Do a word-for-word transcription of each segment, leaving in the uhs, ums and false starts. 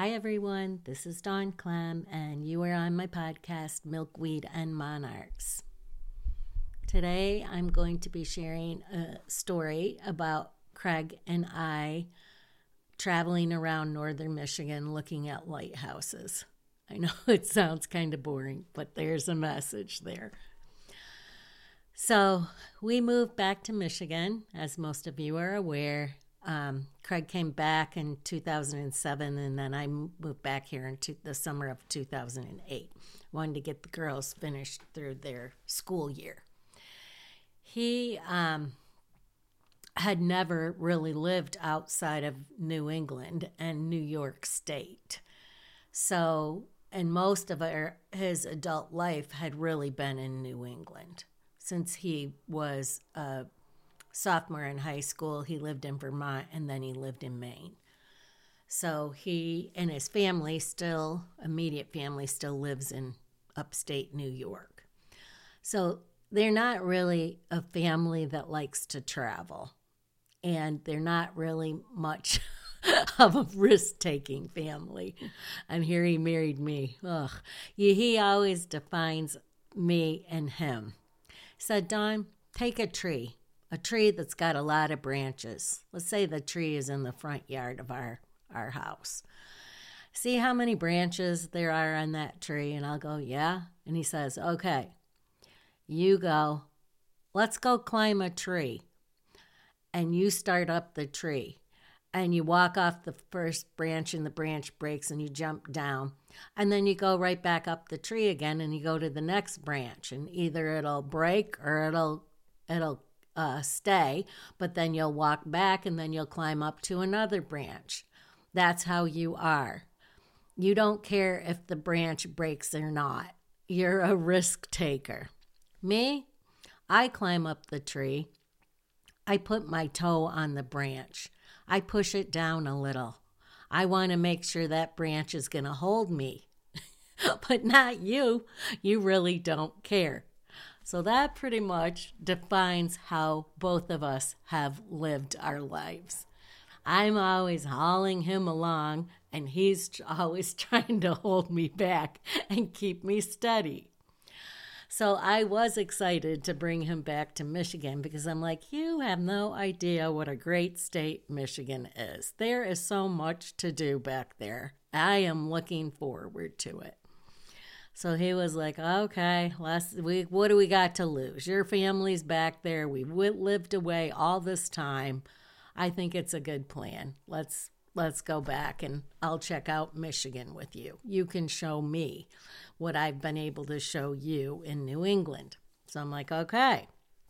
Hi, everyone. This is Dawn Clem, and you are on my podcast, Milkweed and Monarchs. Today, I'm going to be sharing a story about Craig and I traveling around northern Michigan looking at lighthouses. I know it sounds kind of boring, but there's a message there. So, we moved back to Michigan, as most of you are aware. Um, Craig came back in two thousand seven, and then I moved back here in two, the summer of two thousand eight. Wanted to get the girls finished through their school year. He um, had never really lived outside of New England and New York State. So, and most of our, his adult life had really been in New England. Since he was a sophomore in high school, he lived in Vermont, and then he lived in Maine. So he and his family still, immediate family, still lives in upstate New York. So they're not really a family that likes to travel, and they're not really much of a risk-taking family. And here he married me. Ugh. He always defines me and him. He said, Dawn, take a tree. A tree that's got a lot of branches. Let's say the tree is in the front yard of our, our house. See how many branches there are on that tree? And I'll go, yeah. And he says, okay, you go, let's go climb a tree. And you start up the tree. And you walk off the first branch and the branch breaks and you jump down. And then you go right back up the tree again and you go to the next branch. And either it'll break or it'll it'll Uh, stay, but then you'll walk back and then you'll climb up to another branch. That's how you are. You don't care if the branch breaks or not. You're a risk taker. Me, I climb up the tree. I put my toe on the branch. I push it down a little. I want to make sure that branch is going to hold me. But not you. You really don't care. So that pretty much defines how both of us have lived our lives. I'm always hauling him along, and he's always trying to hold me back and keep me steady. So I was excited to bring him back to Michigan because I'm like, you have no idea what a great state Michigan is. There is so much to do back there. I am looking forward to it. So he was like, okay, let's, we, what do we got to lose? Your family's back there. We've lived away all this time. I think it's a good plan. Let's let's go back and I'll check out Michigan with you. You can show me what I've been able to show you in New England. So I'm like, okay.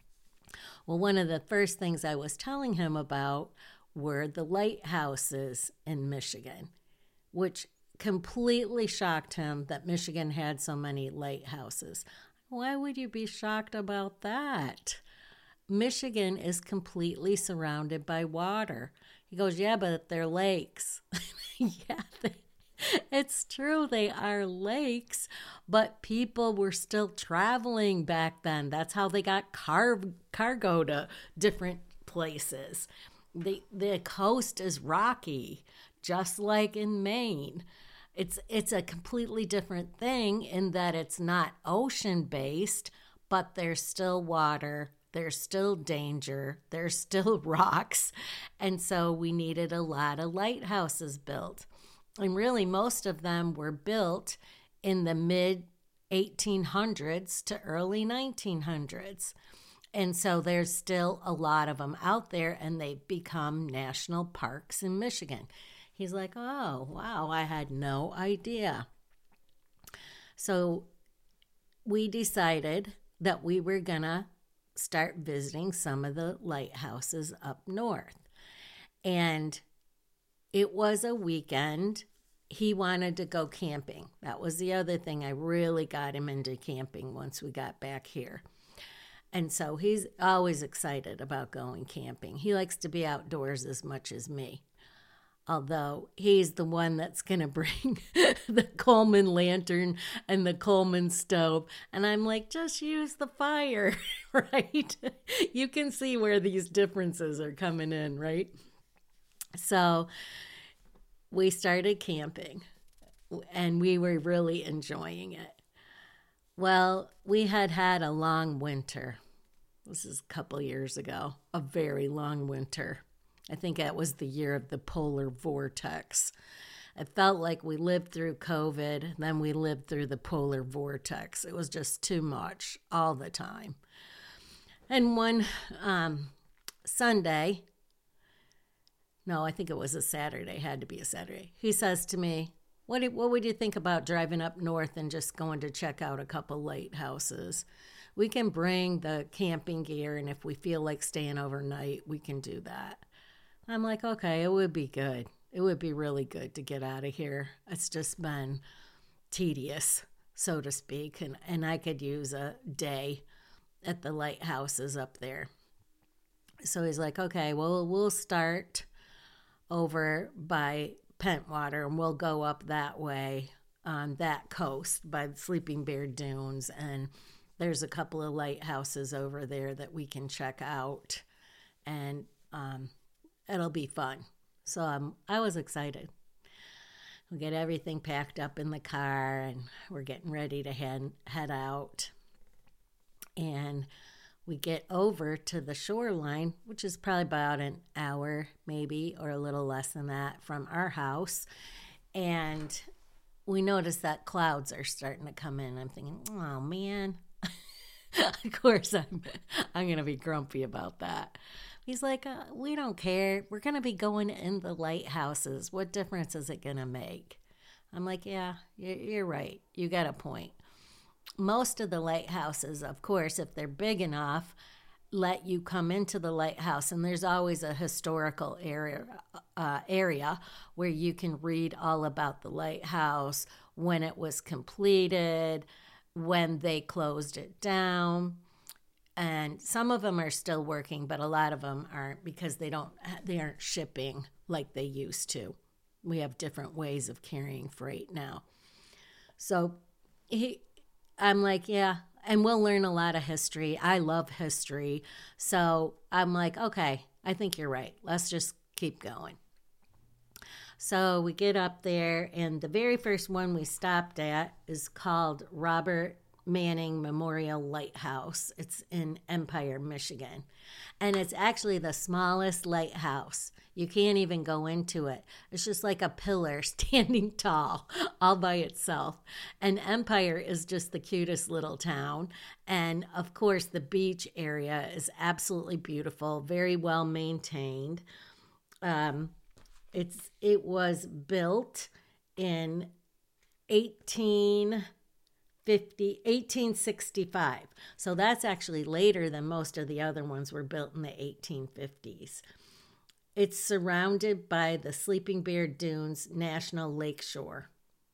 Well, one of the first things I was telling him about were the lighthouses in Michigan, which completely shocked him that Michigan had so many lighthouses. Why would you be shocked about that? Michigan is completely surrounded by water. He goes, yeah, but they're lakes. yeah, they, it's true, they are lakes, but people were still traveling back then. That's how they got car- cargo to different places. The, the coast is rocky, just like in Maine. It's it's a completely different thing in that it's not ocean-based, but there's still water, there's still danger, there's still rocks, and so we needed a lot of lighthouses built. And really, most of them were built in the mid eighteen hundreds to early nineteen hundreds. And so there's still a lot of them out there, and they've become national parks in Michigan. He's like, oh, wow, I had no idea. So we decided that we were going to start visiting some of the lighthouses up north. And it was a weekend. He wanted to go camping. That was the other thing. I really got him into camping once we got back here. And so he's always excited about going camping. He likes to be outdoors as much as me. Although he's the one that's going to bring the Coleman lantern and the Coleman stove. And I'm like, just use the fire, right? You can see where these differences are coming in, right? So we started camping and we were really enjoying it. Well, we had had a long winter. This is a couple years ago, a very long winter. I think that was the year of the polar vortex. It felt like we lived through COVID, then we lived through the polar vortex. It was just too much all the time. And one um, Sunday, no, I think it was a Saturday, had to be a Saturday, he says to me, what, do, what would you think about driving up north and just going to check out a couple lighthouses? We can bring the camping gear, and if we feel like staying overnight, we can do that. I'm like, okay, it would be good. It would be really good to get out of here. It's just been tedious, so to speak, and, and I could use a day at the lighthouses up there. So he's like, okay, well, we'll start over by Pentwater, and we'll go up that way on that coast by the Sleeping Bear Dunes, and there's a couple of lighthouses over there that we can check out, and um, it'll be fun. So um, I was excited. We get everything packed up in the car, and we're getting ready to head, head out. And we get over to the shoreline, which is probably about an hour maybe, or a little less than that from our house. And we notice that clouds are starting to come in. I'm thinking, oh, man. Of course, I'm, I'm going to be grumpy about that. He's like, uh, we don't care. We're going to be going in the lighthouses. What difference is it going to make? I'm like, yeah, you're right. You got a point. Most of the lighthouses, of course, if they're big enough, let you come into the lighthouse. And there's always a historical area, uh, area where you can read all about the lighthouse, when it was completed, when they closed it down. And some of them are still working, but a lot of them aren't because they don't they aren't shipping like they used to. We have different ways of carrying freight now. So he, I'm like, yeah, and we'll learn a lot of history. I love history. So I'm like, okay, I think you're right. Let's just keep going. So we get up there, and the very first one we stopped at is called Robert Manning Memorial Lighthouse. It's in Empire, Michigan. And it's actually the smallest lighthouse. You can't even go into it. It's just like a pillar standing tall all by itself. And Empire is just the cutest little town. And of course, the beach area is absolutely beautiful, very well maintained. Um, it's it was built in eighteen fifty, eighteen sixty-five. So that's actually later than most of the other ones were built in the eighteen fifties. It's surrounded by the Sleeping Bear Dunes National Lakeshore.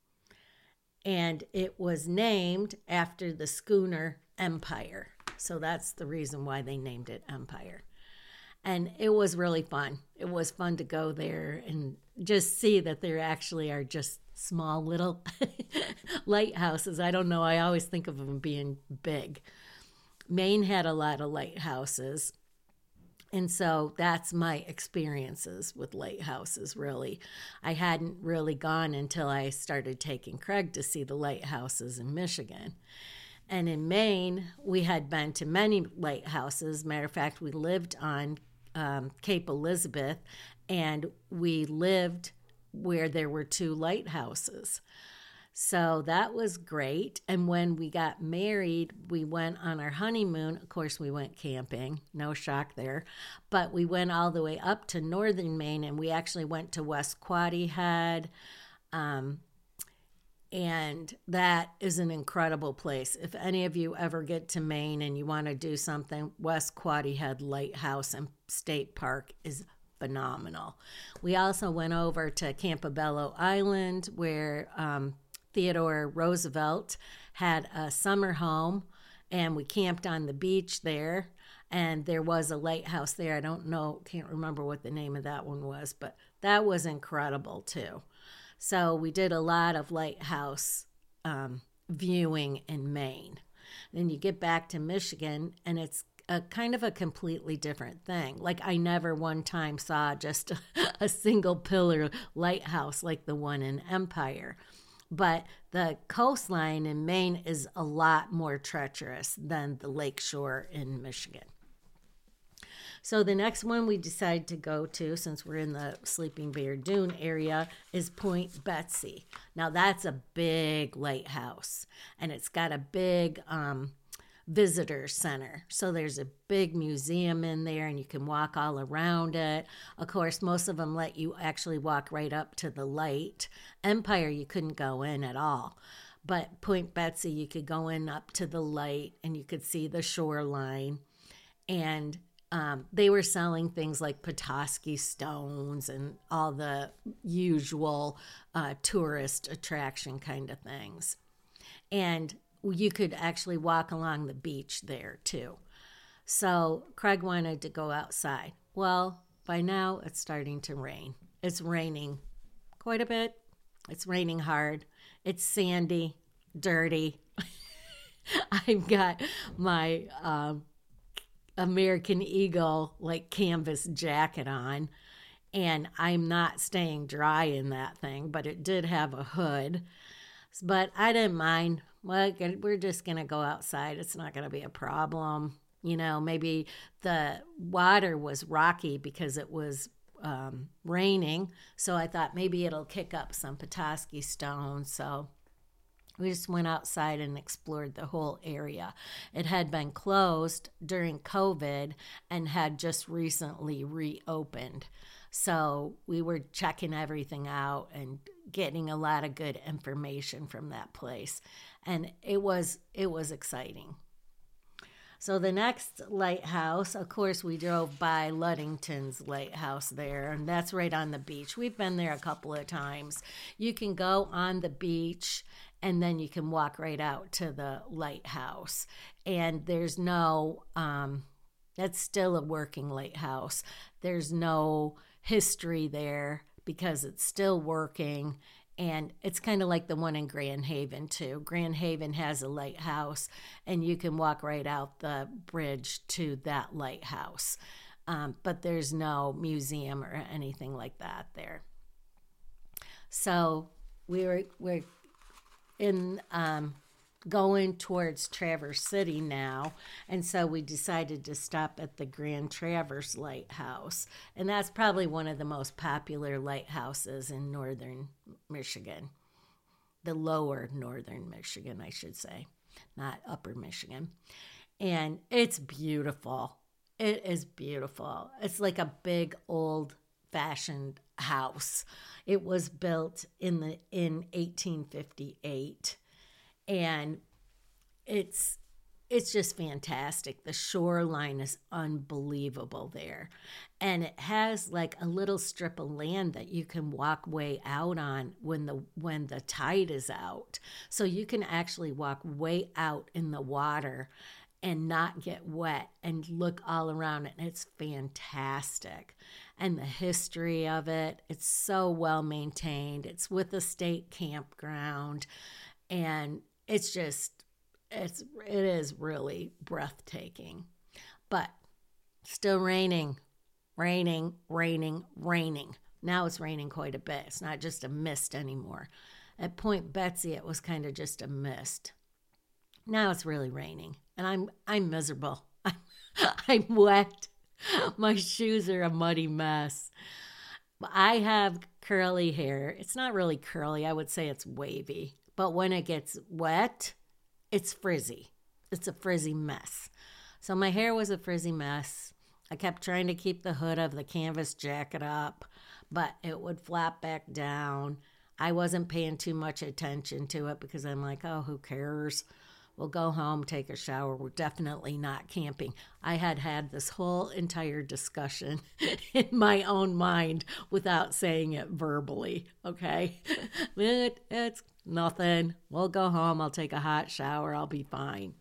And it was named after the schooner Empire. So that's the reason why they named it Empire. And it was really fun. It was fun to go there and just see that there actually are just small little lighthouses. I don't know. I always think of them being big. Maine had a lot of lighthouses. And so that's my experiences with lighthouses, really. I hadn't really gone until I started taking Craig to see the lighthouses in Michigan. And in Maine, we had been to many lighthouses. Matter of fact, we lived on um, Cape Elizabeth, and we lived where there were two lighthouses. So that was great. And when we got married, we went on our honeymoon. Of course, we went camping. No shock there. But we went all the way up to northern Maine, and we actually went to West Quoddy Head. Um, and that is an incredible place. If any of you ever get to Maine and you want to do something, West Quoddy Head Lighthouse and State Park is phenomenal. We also went over to Campobello Island, where um, Theodore Roosevelt had a summer home, and we camped on the beach there, and there was a lighthouse there. I don't know, can't remember what the name of that one was, but that was incredible too. So we did a lot of lighthouse um, viewing in Maine. Then you get back to Michigan, and it's a kind of a completely different thing. Like I never one time saw just a, a single pillar lighthouse like the one in Empire. But the coastline in Maine is a lot more treacherous than the lakeshore in Michigan. So the next one we decided to go to, since we're in the Sleeping Bear Dune area, is Point Betsy. Now that's a big lighthouse, and it's got a big um, visitor center. So there's a big museum in there, and you can walk all around it. Of course, most of them let you actually walk right up to the light. Empire, you couldn't go in at all. But Point Betsy, you could go in up to the light, and you could see the shoreline. And Um, they were selling things like Petoskey stones and all the usual uh, tourist attraction kind of things. And you could actually walk along the beach there too. So Craig wanted to go outside. Well, by now it's starting to rain. It's raining quite a bit. It's raining hard. It's sandy, dirty. I've got my um, American Eagle like canvas jacket on, and I'm not staying dry in that thing, but it did have a hood. But I didn't mind. Well, we're just going to go outside. It's not going to be a problem. You know, maybe the water was rocky because it was um, raining, so I thought maybe it'll kick up some Petoskey stones. So we just went outside and explored the whole area. It had been closed during COVID and had just recently reopened. So we were checking everything out and getting a lot of good information from that place. And it was it was exciting. So the next lighthouse, of course, we drove by Ludington's lighthouse there, and that's right on the beach. We've been there a couple of times. You can go on the beach, and then you can walk right out to the lighthouse. And there's no, um, that's still a working lighthouse. There's no history there because it's still working. And it's kind of like the one in Grand Haven, too. Grand Haven has a lighthouse, and you can walk right out the bridge to that lighthouse. Um, but there's no museum or anything like that there. So we were, we're in um, going towards Traverse City now, and so we decided to stop at the Grand Traverse Lighthouse, and that's probably one of the most popular lighthouses in northern Michigan, the lower northern Michigan, I should say, not upper Michigan. And it's beautiful. It is beautiful. It's like a big old-fashioned house. It was built in the in eighteen fifty-eight, and it's it's just fantastic. The shoreline is unbelievable there, and it has like a little strip of land that you can walk way out on when the when the tide is out. So you can actually walk way out in the water and not get wet and look all around it. And it's fantastic. And the history of it, it's so well maintained. It's with a state campground, and it's just, it's, it is really breathtaking. But still raining, raining, raining, raining. Now it's raining quite a bit. It's not just a mist anymore. At Point Betsy, it was kind of just a mist. Now it's really raining, and I'm I'm miserable. I'm, I'm wet. My shoes are a muddy mess. I have curly hair. It's not really curly. I would say it's wavy. But when it gets wet, it's frizzy. It's a frizzy mess. So my hair was a frizzy mess. I kept trying to keep the hood of the canvas jacket up, but it would flap back down. I wasn't paying too much attention to it because I'm like, oh, who cares? We'll go home, take a shower. We're definitely not camping. I had had this whole entire discussion in my own mind without saying it verbally, okay? It, it's nothing. We'll go home. I'll take a hot shower. I'll be fine.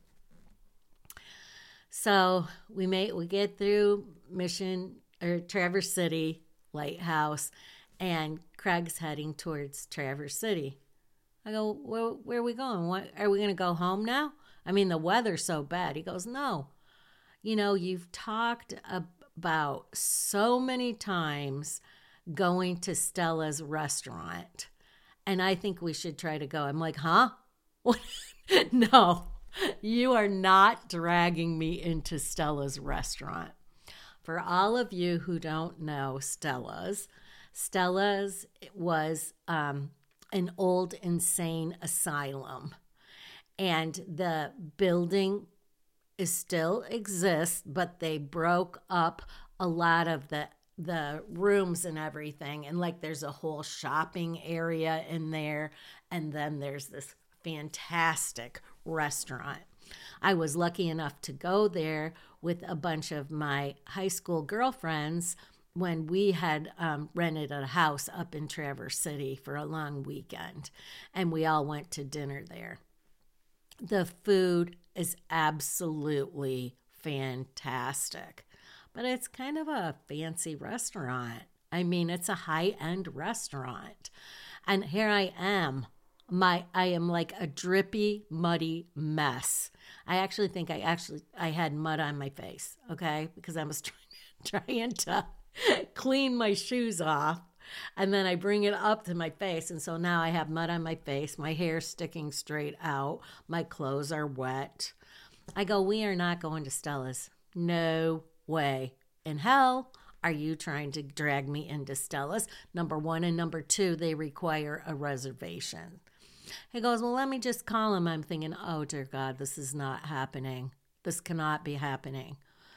So we may, we get through Mission or Traverse City Lighthouse, and Craig's heading towards Traverse City. I go, where, where are we going? What, are we going to go home now? I mean, the weather's so bad. He goes, no, You know, you've talked about so many times going to Stella's restaurant, and I think we should try to go. I'm like, huh? What? No, you are not dragging me into Stella's restaurant. For all of you who don't know Stella's, Stella's was um, an old insane asylum, and the building is still exists, but they broke up a lot of the the rooms and everything, and like there's a whole shopping area in there, and then there's this fantastic restaurant. I was lucky enough to go there with a bunch of my high school girlfriends when we had um, rented a house up in Traverse City for a long weekend, and we all went to dinner there. The food is absolutely fantastic, but it's kind of a fancy restaurant. I mean, it's a high-end restaurant. And here I am. My I am like a drippy, muddy mess. I actually think I actually I had mud on my face, okay? Because I was trying, trying to clean my shoes off. And then I bring it up to my face. And so now I have mud on my face. My hair's sticking straight out. My clothes are wet. I go, we are not going to Stella's. No way in hell are you trying to drag me into Stella's. Number one, and number two, they require a reservation. He goes, well, let me just call him. I'm thinking, oh, dear God, this is not happening. This cannot be happening.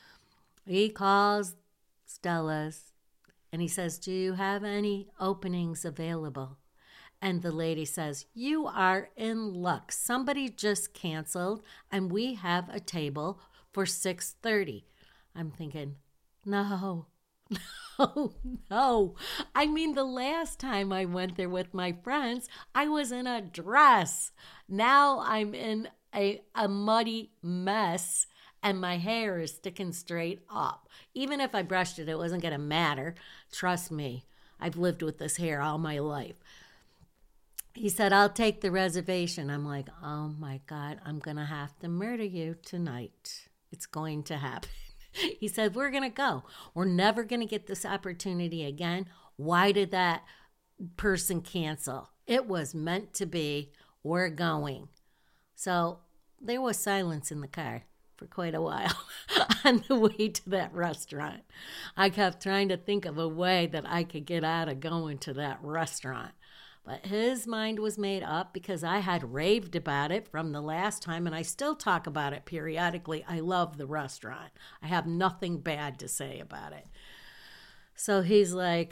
He calls Stella's. And he says, do you have any openings available? And the lady says, you are in luck. Somebody just canceled, and we have a table for six thirty. I'm thinking, no, no, no. I mean, the last time I went there with my friends, I was in a dress. Now I'm in a, a muddy mess. And my hair is sticking straight up. Even if I brushed it, it wasn't going to matter. Trust me, I've lived with this hair all my life. He said, I'll take the reservation. I'm like, oh my God, I'm going to have to murder you tonight. It's going to happen. He said, we're going to go. We're never going to get this opportunity again. Why did that person cancel? It was meant to be. We're going. So there was silence in the car for quite a while on the way to that restaurant. I kept trying to think of a way that I could get out of going to that restaurant. But his mind was made up because I had raved about it from the last time, and I still talk about it periodically. I love the restaurant. I have nothing bad to say about it. So he's like,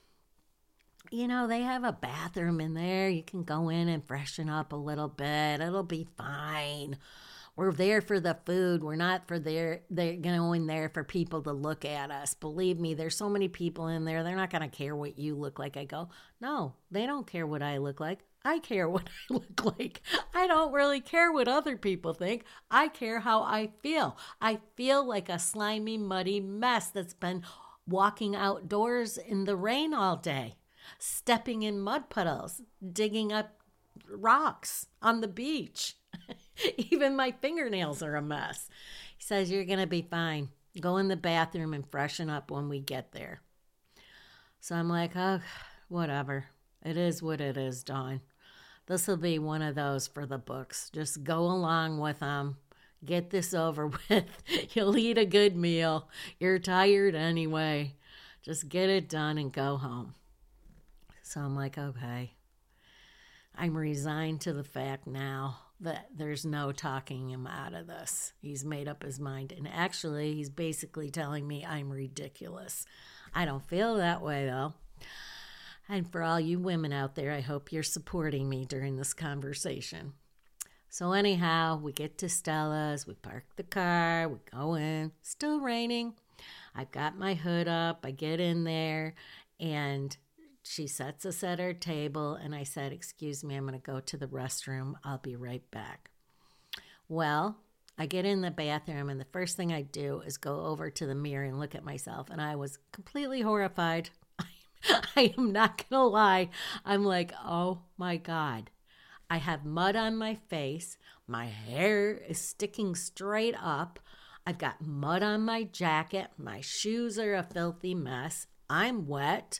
you know, they have a bathroom in there. You can go in and freshen up a little bit. It'll be fine. We're there for the food. We're not for there. They're going there for people to look at us. Believe me, there's so many people in there. They're not going to care what you look like. I go, no, they don't care what I look like. I care what I look like. I don't really care what other people think. I care how I feel. I feel like a slimy, muddy mess that's been walking outdoors in the rain all day, stepping in mud puddles, digging up rocks on the beach. Even my fingernails are a mess. He says, you're going to be fine. Go in the bathroom and freshen up when we get there. So I'm like, oh, whatever. It is what it is, Dawn. This will be one of those for the books. Just go along with them. Get this over with. You'll eat a good meal. You're tired anyway. Just get it done and go home. So I'm like, okay. I'm resigned to the fact now that there's no talking him out of this. He's made up his mind. And actually, he's basically telling me I'm ridiculous. I don't feel that way, though. And for all you women out there, I hope you're supporting me during this conversation. So anyhow, we get to Stella's. We park the car. We go in. Still raining. I've got my hood up. I get in there. And she sets us at our table, and I said, excuse me, I'm going to go to the restroom. I'll be right back. Well, I get in the bathroom, and the first thing I do is go over to the mirror and look at myself, and I was completely horrified. I am not going to lie. I'm like, oh, my God. I have mud on my face. My hair is sticking straight up. I've got mud on my jacket. My shoes are a filthy mess. I'm wet.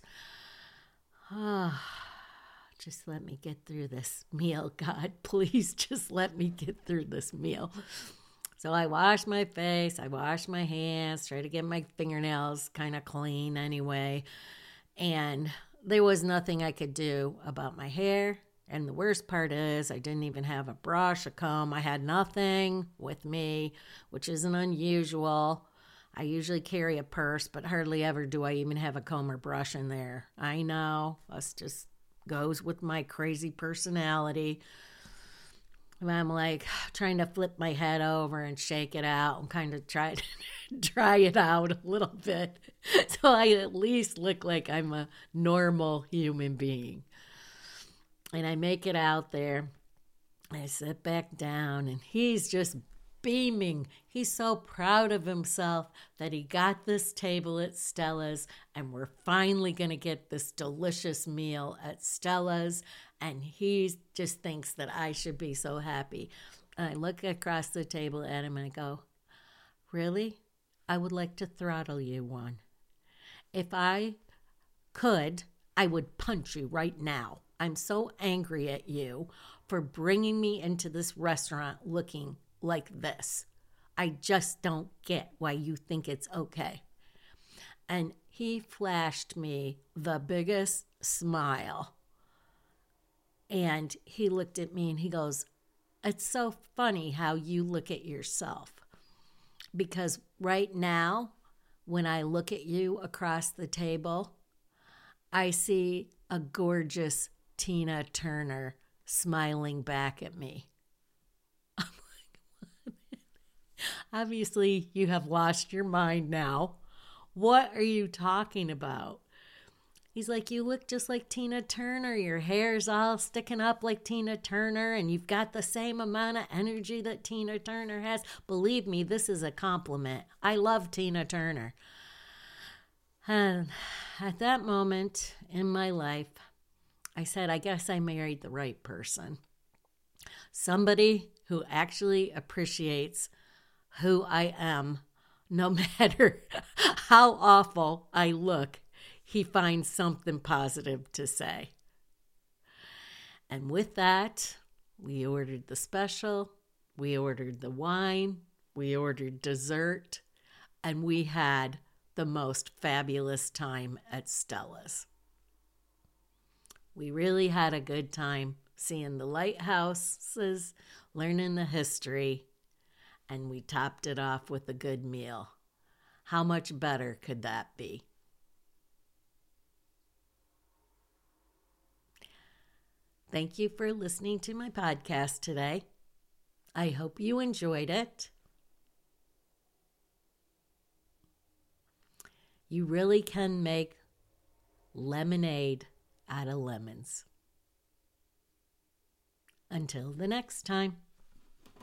Ah, just let me get through this meal, God. Please just let me get through this meal. So I wash my face. I wash my hands. Try to get my fingernails kind of clean anyway. And there was nothing I could do about my hair. And the worst part is I didn't even have a brush, a comb. I had nothing with me, which isn't unusual. I usually carry a purse, but hardly ever do I even have a comb or brush in there. I know, this just goes with my crazy personality. And I'm like trying to flip my head over and shake it out and kind of try to dry it out a little bit so I at least look like I'm a normal human being. And I make it out there. I sit back down, and he's just beaming. He's so proud of himself that he got this table at Stella's, and we're finally going to get this delicious meal at Stella's. And he just thinks that I should be so happy. And I look across the table at him and I go, really? I would like to throttle you one. If I could, I would punch you right now. I'm so angry at you for bringing me into this restaurant looking like this. I just don't get why you think it's okay. And he flashed me the biggest smile. And he looked at me and he goes, it's so funny how you look at yourself. Because right now, when I look at you across the table, I see a gorgeous Tina Turner smiling back at me. I'm like, what? Obviously, you have lost your mind now. What are you talking about? He's like, you look just like Tina Turner. Your hair's all sticking up like Tina Turner, and you've got the same amount of energy that Tina Turner has. Believe me, this is a compliment. I love Tina Turner. And at that moment in my life, I said, I guess I married the right person. Somebody who actually appreciates who I am, no matter how awful I look. He finds something positive to say. And with that, we ordered the special, we ordered the wine, we ordered dessert, and we had the most fabulous time at Stella's. We really had a good time seeing the lighthouses, learning the history, and we topped it off with a good meal. How much better could that be? Thank you for listening to my podcast today. I hope you enjoyed it. You really can make lemonade out of lemons. Until the next time.